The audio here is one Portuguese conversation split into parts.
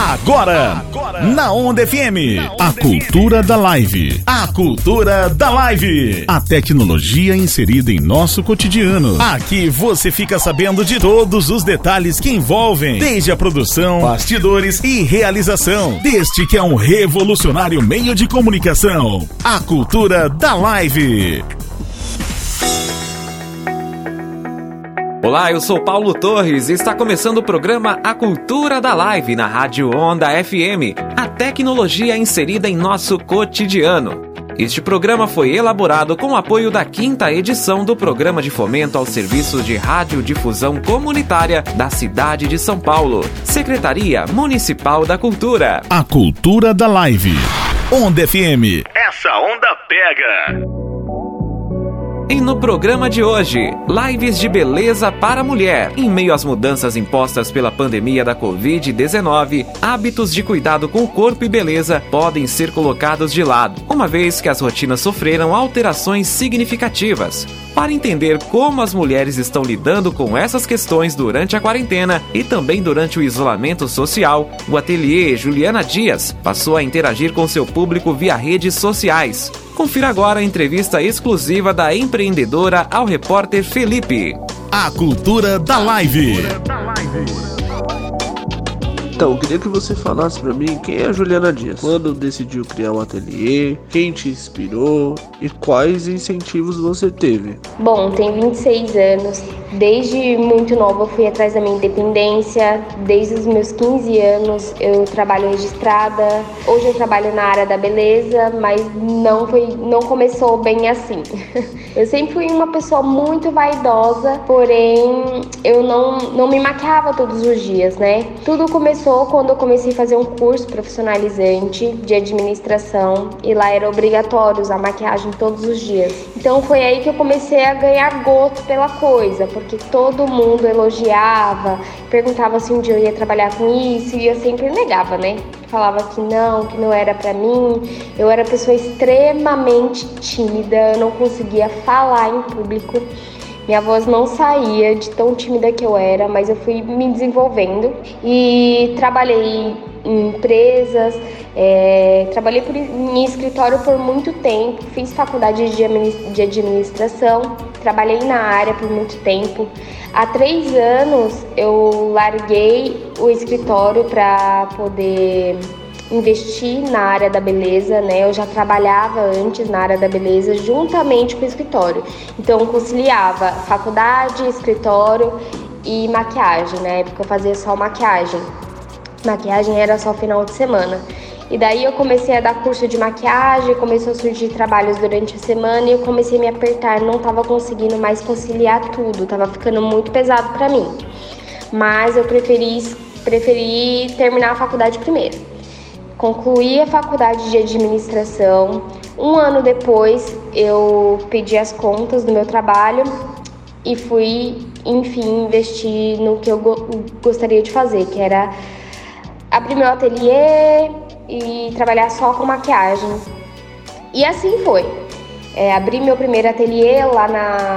Agora, na Onda FM, a cultura da live. A cultura da live. A tecnologia inserida em nosso cotidiano. Aqui você fica sabendo de todos os detalhes que envolvem, desde a produção, bastidores e realização, deste que é um revolucionário meio de comunicação. A cultura da live. Olá, eu sou Paulo Torres e está começando o programa A Cultura da Live na Rádio Onda FM, a tecnologia inserida em nosso cotidiano. Este programa foi elaborado com o apoio da 5ª edição do Programa de Fomento aos Serviços de Radiodifusão Comunitária da cidade de São Paulo, Secretaria Municipal da Cultura. A Cultura da Live. Onda FM. Essa onda pega! E no programa de hoje, lives de beleza para a mulher. Em meio às mudanças impostas pela pandemia da Covid-19, hábitos de cuidado com o corpo e beleza podem ser colocados de lado, uma vez que as rotinas sofreram alterações significativas. Para entender como as mulheres estão lidando com essas questões durante a quarentena e também durante o isolamento social, o ateliê Juliana Dias passou a interagir com seu público via redes sociais. Confira agora a entrevista exclusiva da empreendedora ao repórter Felipe. A cultura da live. Então, eu queria que você falasse pra mim quem é a Juliana Dias, quando decidiu criar um ateliê, quem te inspirou e quais incentivos você teve. Bom, tenho 26 anos, desde muito nova eu fui atrás da minha independência, desde os meus 15 anos eu trabalho registrada, hoje eu trabalho na área da beleza, mas não começou bem assim. Eu sempre fui uma pessoa muito vaidosa, porém eu não me maquiava todos os dias, né? Tudo começou quando eu comecei a fazer um curso profissionalizante de administração e lá era obrigatório usar maquiagem todos os dias. Então foi aí que eu comecei a ganhar gosto pela coisa, porque todo mundo elogiava, perguntava se um dia eu ia trabalhar com isso e eu sempre negava, né? Falava que não era pra mim. Eu era pessoa extremamente tímida, eu não conseguia falar em público. Minha voz não saía de tão tímida que eu era, mas eu fui me desenvolvendo e trabalhei em empresas, trabalhei em escritório por muito tempo, fiz faculdade de administração, trabalhei na área por muito tempo. Há 3 anos eu larguei o escritório para poder investir na área da beleza, né? Eu já trabalhava antes na área da beleza juntamente com o escritório. Então eu conciliava faculdade, escritório e maquiagem. Na época eu fazia só maquiagem. Maquiagem era só final de semana. E daí eu comecei a dar curso de maquiagem, começou a surgir trabalhos durante a semana e eu comecei a me apertar, não estava conseguindo mais conciliar tudo, estava ficando muito pesado para mim. Mas eu preferi terminar a faculdade primeiro. Concluí a faculdade de administração. 1 ano depois, eu pedi as contas do meu trabalho e fui, enfim, investir no que eu gostaria de fazer, que era abrir meu ateliê e trabalhar só com maquiagem. E assim foi. Abri meu primeiro ateliê lá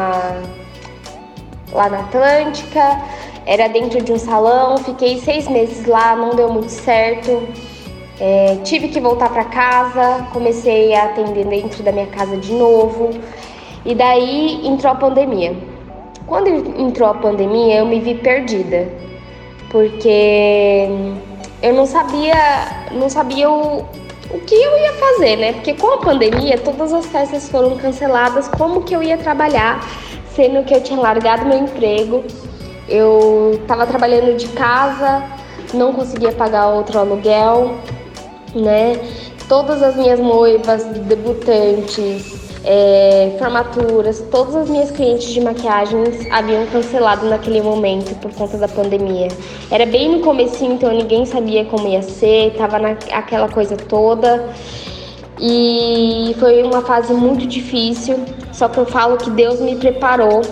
na Atlântica, era dentro de um salão, fiquei 6 meses lá, não deu muito certo. Tive que voltar para casa, comecei a atender dentro da minha casa de novo e daí entrou a pandemia. Quando entrou a pandemia eu me vi perdida, porque eu não sabia o que eu ia fazer, né? Porque com a pandemia todas as festas foram canceladas, como que eu ia trabalhar, sendo que eu tinha largado meu emprego, eu estava trabalhando de casa, não conseguia pagar outro aluguel, né? Todas as minhas noivas, debutantes, formaturas, todas as minhas clientes de maquiagens haviam cancelado naquele momento por conta da pandemia. Era bem no comecinho, então ninguém sabia como ia ser, tava naquela coisa toda. E foi uma fase muito difícil, só que eu falo que Deus me preparou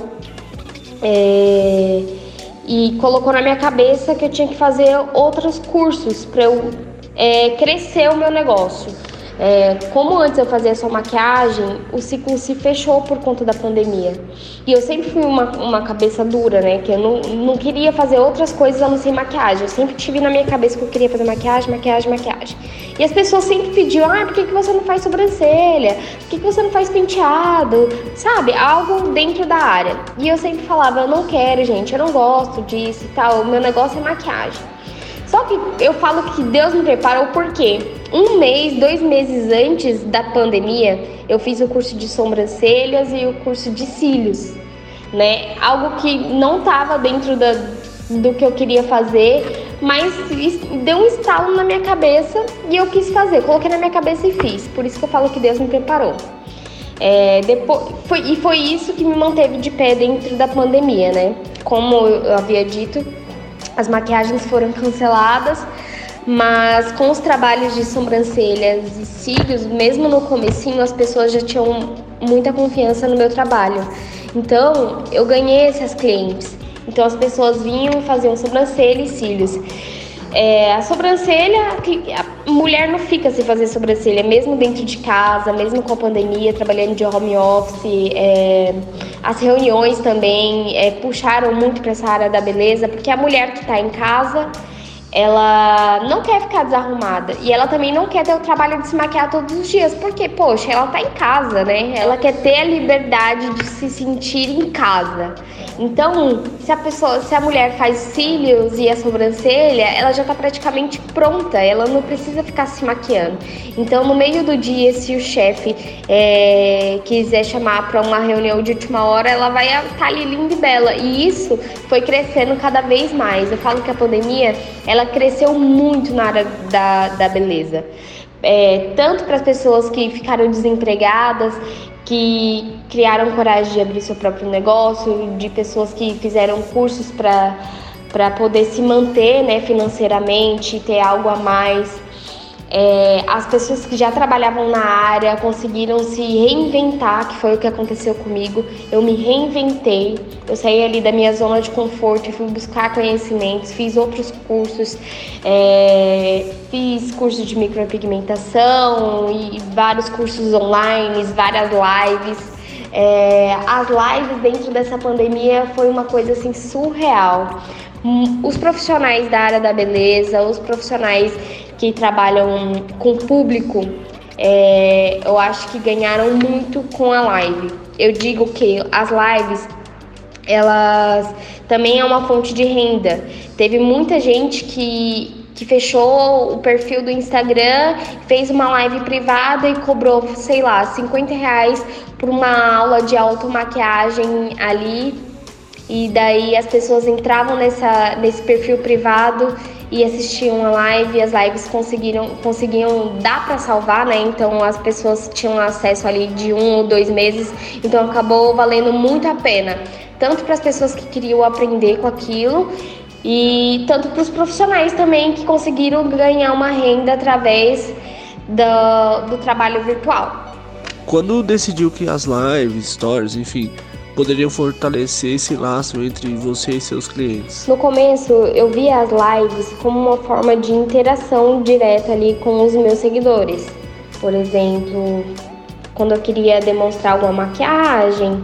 e colocou na minha cabeça que eu tinha que fazer outros cursos para eu crescer o meu negócio. Como antes eu fazia só maquiagem, o ciclo se fechou por conta da pandemia. E eu sempre fui uma cabeça dura, né? Que eu não queria fazer outras coisas a não ser maquiagem. Eu sempre tive na minha cabeça que eu queria fazer maquiagem. E as pessoas sempre pediam, por que você não faz sobrancelha? Por que você não faz penteado? Sabe? Algo dentro da área. E eu sempre falava, eu não quero, gente, eu não gosto disso e tal. O meu negócio é maquiagem. Só que eu falo que Deus me preparou porque 1 mês, 2 meses antes da pandemia, eu fiz o curso de sobrancelhas e o curso de cílios, né? Algo que não estava dentro do que eu queria fazer, mas deu um estalo na minha cabeça e eu quis fazer. Coloquei na minha cabeça e fiz. Por isso que eu falo que Deus me preparou. Foi isso que me manteve de pé dentro da pandemia, né? Como eu havia dito, as maquiagens foram canceladas, mas com os trabalhos de sobrancelhas e cílios, mesmo no comecinho, as pessoas já tinham muita confiança no meu trabalho. Então, eu ganhei essas clientes. Então, as pessoas vinham e faziam sobrancelha e cílios. A sobrancelha, a mulher não fica sem fazer sobrancelha, mesmo dentro de casa, mesmo com a pandemia, trabalhando de home office. As reuniões também puxaram muito para essa área da beleza, porque a mulher que está em casa, ela não quer ficar desarrumada e ela também não quer ter o trabalho de se maquiar todos os dias, porque, poxa, ela tá em casa, né? Ela quer ter a liberdade de se sentir em casa. Então, se a mulher faz cílios e a sobrancelha, ela já tá praticamente pronta, ela não precisa ficar se maquiando. Então, no meio do dia, se o chefe quiser chamar para uma reunião de última hora, ela vai estar ali linda e bela. E isso foi crescendo cada vez mais. Eu falo que a pandemia, ela cresceu muito na área da beleza. Tanto para as pessoas que ficaram desempregadas, que criaram coragem de abrir seu próprio negócio, de pessoas que fizeram cursos para poder se manter, né, financeiramente, ter algo a mais. As pessoas que já trabalhavam na área conseguiram se reinventar, que foi o que aconteceu comigo. Eu me reinventei, eu saí ali da minha zona de conforto e fui buscar conhecimentos, fiz outros cursos, fiz curso de micropigmentação e vários cursos online, várias lives. As lives dentro dessa pandemia foi uma coisa assim surreal. Os profissionais da área da beleza, os profissionais que trabalham com o público, eu acho que ganharam muito com a live. Eu digo que as lives, elas também é uma fonte de renda. Teve muita gente que fechou o perfil do Instagram, fez uma live privada e cobrou, sei lá, R$50 por uma aula de automaquiagem ali. E daí as pessoas entravam nesse perfil privado e assistiam a live. As lives conseguiam dar para salvar, né? Então as pessoas tinham acesso ali de 1 ou 2 meses. Então acabou valendo muito a pena, tanto para as pessoas que queriam aprender com aquilo e tanto para os profissionais também que conseguiram ganhar uma renda através do trabalho virtual. Quando decidiu que as lives, stories, enfim, poderiam fortalecer esse laço entre você e seus clientes? No começo, eu via as lives como uma forma de interação direta ali com os meus seguidores. Por exemplo, quando eu queria demonstrar alguma maquiagem,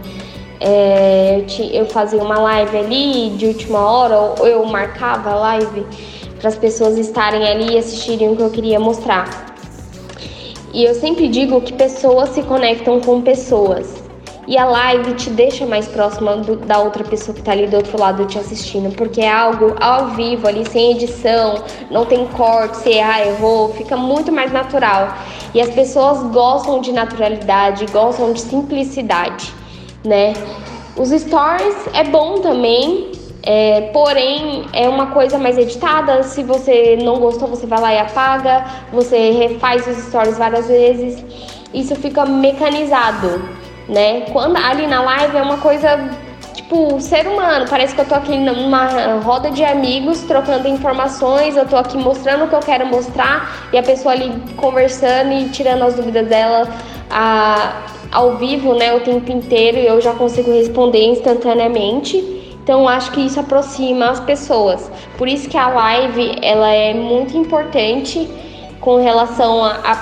eu fazia uma live ali de última hora, ou eu marcava a live para as pessoas estarem ali e assistirem o que eu queria mostrar. E eu sempre digo que pessoas se conectam com pessoas. E a live te deixa mais próxima da outra pessoa que está ali do outro lado te assistindo, porque é algo ao vivo ali, sem edição, não tem corte, se errou, fica muito mais natural. E as pessoas gostam de naturalidade, gostam de simplicidade, né? Os stories é bom também, porém é uma coisa mais editada. Se você não gostou, você vai lá e apaga, você refaz os stories várias vezes, isso fica mecanizado, né? Quando ali na live é uma coisa tipo ser humano, parece que eu tô aqui numa roda de amigos trocando informações, eu tô aqui mostrando o que eu quero mostrar e a pessoa ali conversando e tirando as dúvidas dela ao vivo, né, o tempo inteiro, e eu já consigo responder instantaneamente. Então acho que isso aproxima as pessoas, por isso que a live ela é muito importante com relação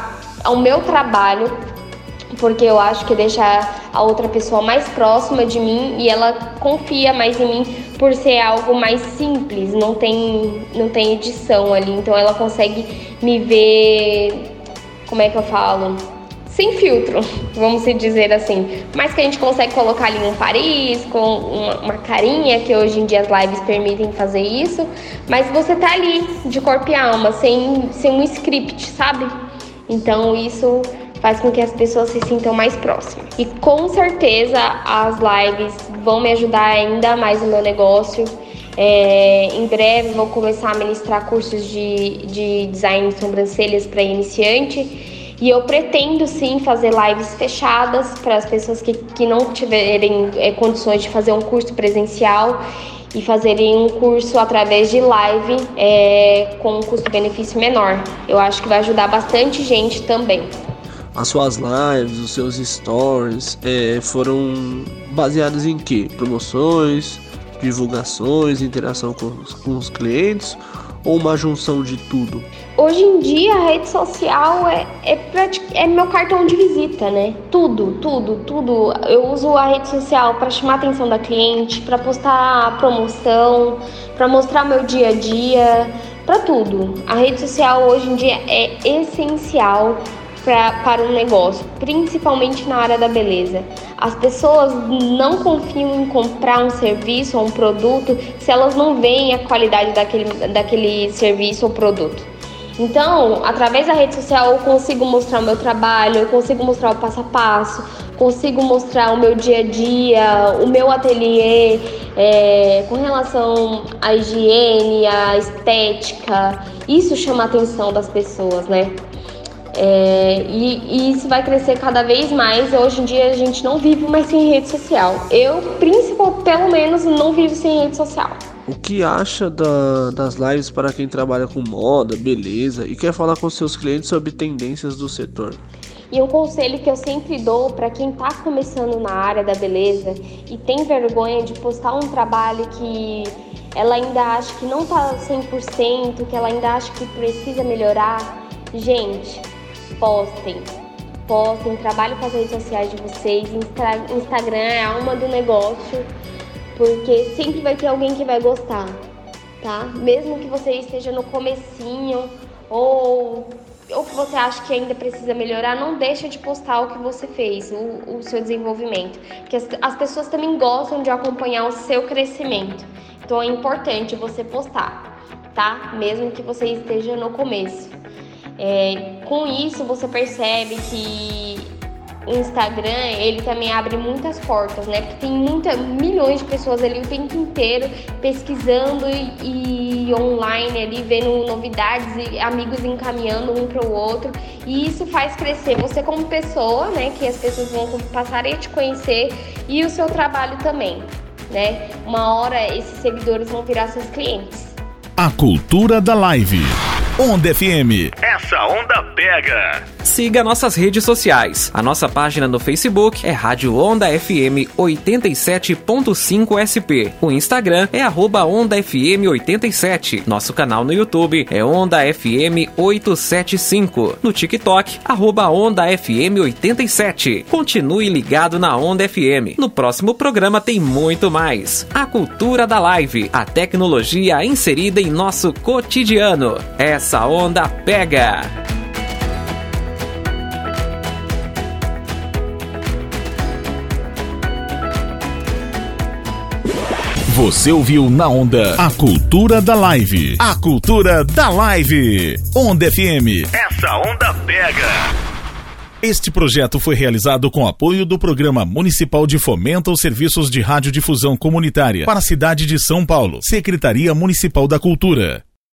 ao meu trabalho, porque eu acho que deixa a outra pessoa mais próxima de mim e ela confia mais em mim por ser algo mais simples, não tem edição ali, então ela consegue me ver, como é que eu falo? Sem filtro, vamos dizer assim, mas que a gente consegue colocar ali um Paris com uma carinha, que hoje em dia as lives permitem fazer isso, mas você tá ali de corpo e alma, sem um script, sabe? Então isso faz com que as pessoas se sintam mais próximas. E com certeza as lives vão me ajudar ainda mais no meu negócio. Em breve vou começar a ministrar cursos de design de sobrancelhas para iniciante. E eu pretendo sim fazer lives fechadas para as pessoas que não tiverem condições de fazer um curso presencial e fazerem um curso através de live com um custo-benefício menor. Eu acho que vai ajudar bastante gente também. As suas lives, os seus stories foram baseados em quê? Promoções, divulgações, interação com os clientes ou uma junção de tudo? Hoje em dia a rede social é meu cartão de visita, né? Tudo. Eu uso a rede social para chamar a atenção da cliente, para postar promoção, para mostrar meu dia a dia, para tudo. A rede social hoje em dia é essencial para um negócio, principalmente na área da beleza. As pessoas não confiam em comprar um serviço ou um produto se elas não veem a qualidade daquele serviço ou produto. Então, através da rede social eu consigo mostrar o meu trabalho, eu consigo mostrar o passo a passo, consigo mostrar o meu dia a dia, o meu ateliê, com relação à higiene, à estética. Isso chama a atenção das pessoas, né? E isso vai crescer cada vez mais. Hoje em dia a gente não vive mais sem rede social. Eu, pelo menos, não vivo sem rede social. O que acha das lives para quem trabalha com moda, beleza e quer falar com seus clientes sobre tendências do setor? E um conselho que eu sempre dou para quem está começando na área da beleza e tem vergonha de postar um trabalho que ela ainda acha que não está 100%, que ela ainda acha que precisa melhorar, gente, postem, trabalhem com as redes sociais de vocês. Instagram é a alma do negócio, porque sempre vai ter alguém que vai gostar, tá? Mesmo que você esteja no comecinho ou que você acha que ainda precisa melhorar, não deixa de postar o que você fez, o seu desenvolvimento, porque as pessoas também gostam de acompanhar o seu crescimento. Então é importante você postar, tá? Mesmo que você esteja no começo. Com isso você percebe que o Instagram, ele também abre muitas portas, né? Porque tem milhões de pessoas ali o tempo inteiro pesquisando e online ali, vendo novidades e amigos encaminhando um para o outro. E isso faz crescer você como pessoa, né? Que as pessoas vão passar a te conhecer e o seu trabalho também, né? Uma hora esses seguidores vão virar seus clientes. A cultura da live. Onda FM. Essa onda pega. Siga nossas redes sociais. A nossa página no Facebook é Rádio Onda FM 87.5 SP. O Instagram é @OndaFM87. Nosso canal no YouTube é Onda FM 875. No TikTok, @OndaFM87. Continue ligado na Onda FM. No próximo programa tem muito mais. A cultura da live. A tecnologia inserida em nosso cotidiano. Essa onda pega! Você ouviu na Onda a cultura da live. A cultura da live. Onda FM. Essa onda pega! Este projeto foi realizado com apoio do Programa Municipal de Fomento aos Serviços de Radiodifusão Comunitária para a cidade de São Paulo. Secretaria Municipal da Cultura.